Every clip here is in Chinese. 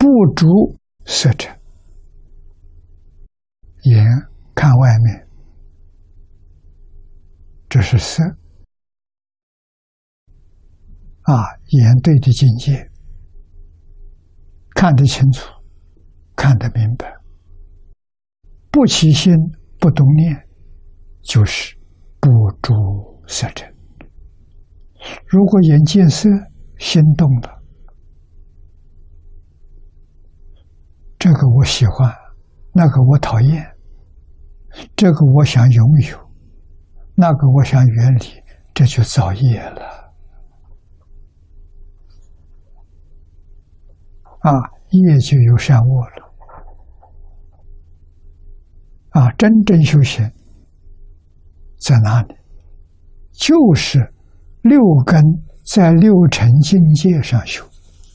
不着色者，眼看外面，这是色眼对的境界，看得清楚，看得明白，不起心不动念，就是不着色者。如果眼见色，心动了，这个我喜欢，那个我讨厌，这个我想拥有，那个我想远离，这就造业了。业就有善恶了。真正修行在哪里？就是六根在六尘境界上修。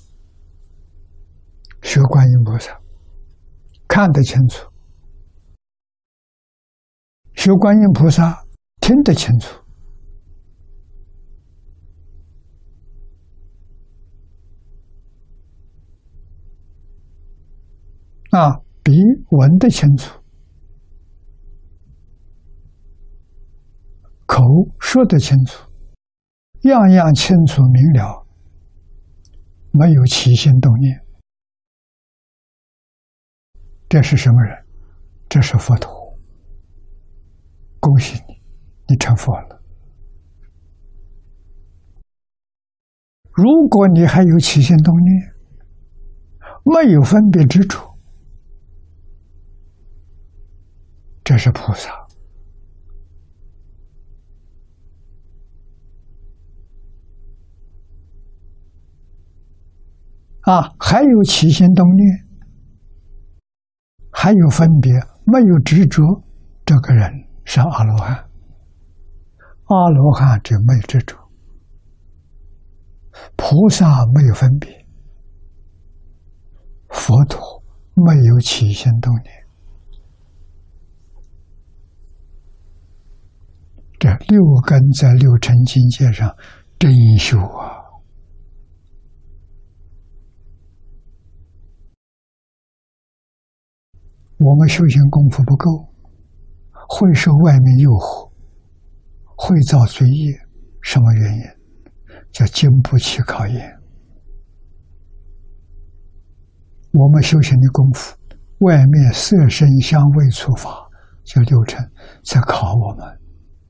学观音菩萨，看得清楚；学观音菩萨，听得清楚。鼻闻得清楚，口说得清楚，样样清楚明了，没有起心动念。这是什么人？这是佛陀。恭喜你，你成佛了。如果你还有起心动念，没有分别执着，这是菩萨。还有起心动念，还有分别，没有执着，这个人是阿罗汉。阿罗汉就没有执着，菩萨没有分别，佛陀没有起心动念。这六根在六尘境界上真修啊！我们修行功夫不够，会受外面诱惑，会造罪业。什么原因？叫经不起考验。我们修行的功夫，外面色声香味触法，叫六尘，在考我们，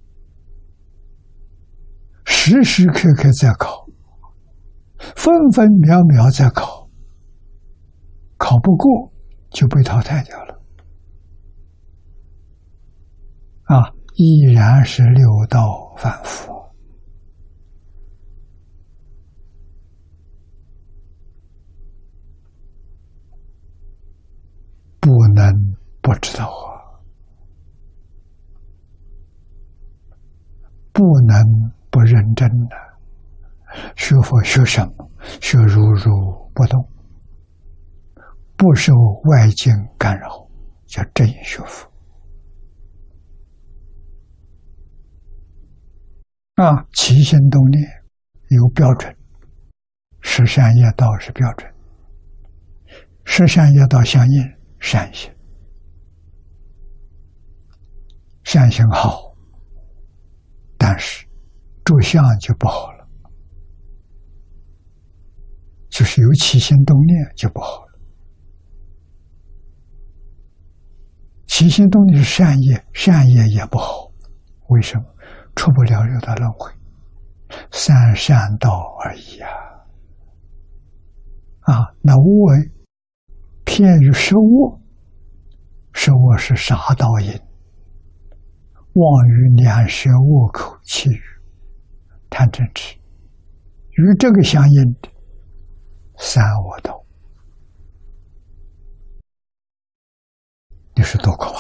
时时刻刻在考，分分秒秒在考，考不过就被淘汰掉了。依然是六道反复，不能不知道不能不认真的。学佛学什么？学如如不动，不受外境干扰，叫真学佛。起心动念有标准，十善业道是标准，十善业道相应善行，善行好，但是着相就不好了，就是有起心动念就不好了。起心动念是善业，善业也不好，为什么？出不了六道轮回，三善道而已那恶偏于食恶，食恶是杀盗淫，妄语两舌恶口绮语，贪嗔痴，与这个相应的三恶道，你说多可